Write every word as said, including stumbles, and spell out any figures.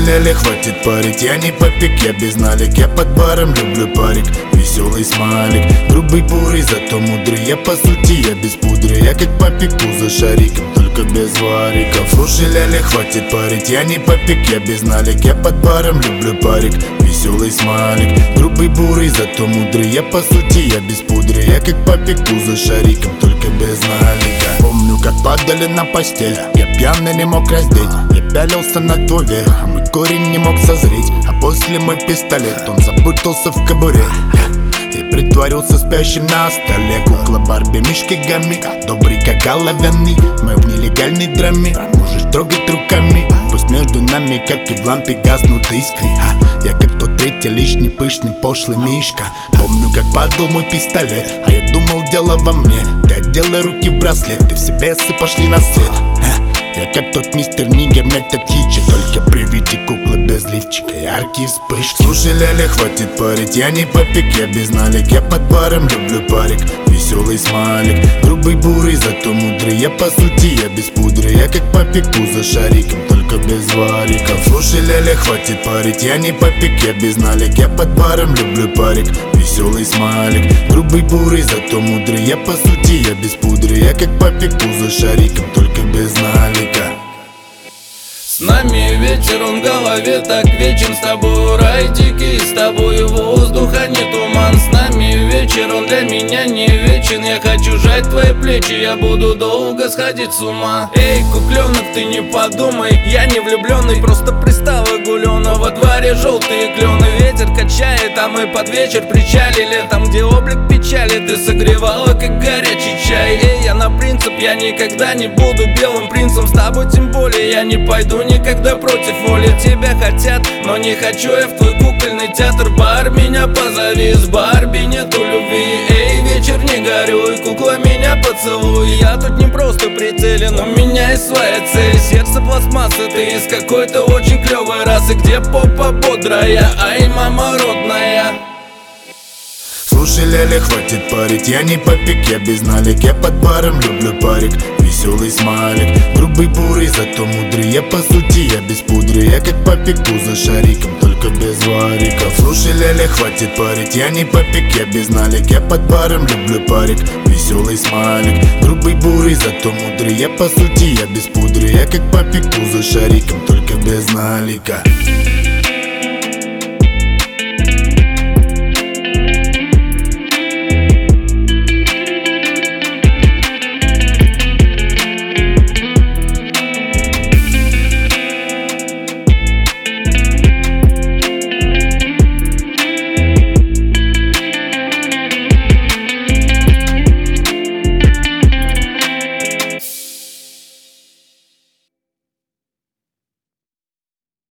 ляли, хватит парить, я не попик, я без налик. Я под баром люблю парик, веселый смайлик. Грубый, бурый, зато мудрый, я по сути, я без пудры. Я как по пику за шариком, только без вариков. Слушай, ляли, хватит парить, я не попик, я без налик. Я под баром люблю парик, веселый смайлик. Грубый, бурый, зато мудрый, я по сути, я без пудры. Я как по пику за шариком, только без налика. Помню, как падали на постель, я пьяный не мог раздеть. Я пялился на твой верх, а мой корень не мог созреть. А после мой пистолет, он запутался в кобуре. Я притворился спящим на столе. Кукла Барби, мишки Гамми, добрый как оловянный. Мы в нелегальной драме, можешь трогать руками. Пусть между нами, как и в лампе, гаснут искры. а Я как тот третий лишний пышный пошлый мишка. Помню, как падал мой пистолет, а я думал, дело во мне. Ты одела руки в браслет, ты в себе пошли на свет. Я как тот мистер Нигер, метод хичи. Только при виде куклы без лифчика, яркие вспышки. Слушай, ляля, хватит парить, я не попик, я без налик. Я под баром люблю парик, веселый смайлик. Грубый, бурый, зато мудрый, я по сути, я без пудры. Я как по пику за шариком, только без вариков. Слушай, ляля, хватит парить, я не попик, я без налик. Я под баром люблю парик, веселый смайлик. Грубый, бурый, зато мудрый, я по сути, я без пудры. Я как по пику за шариком, только без налика. С нами вечер, он в голове так вечен. С тобой рай дикий, с тобой воздух, а не туман. С нами вечер, он для меня не вечен. Я хочу жать твои плечи, я буду долго сходить с ума. Эй, кукленок, ты не подумай, я не влюбленный, просто пристал и гулёна. Во дворе желтые клены, ветер качает, а мы под вечер причалили. Там, где облик печали, ты согревала, как горячий чай. Эй, я на принцип, я никогда не буду белым принцем. С тобой тем более я не пойду никогда против воли. Тебя хотят, но не хочу я в твой кукольный театр. Бар, меня позови, с Барби нету любви. Эй, вечер, не горюй, кукла, меня поцелуй. Я тут не просто прицелен, у меня есть своя цель. Сердце пластмассы, ты из какой-то очень клевой расы, где попа бодрая, ай, мама родная. Слушай, ляля, хватит парить, я не попик, я без налик. Я под баром люблю парик, веселый смайлик. Грубый, бурый, зато мудрый, я по сути, я без пудры. Я как по пику за шариком, только без вариков. Слушай, ляля, хватит парить, я не попик, я без налик. Я под баром люблю парик, веселый смайлик. Грубый, бурый, зато мудрый, я по сути, я без пудры. Я как по пику за шариком, только без налика.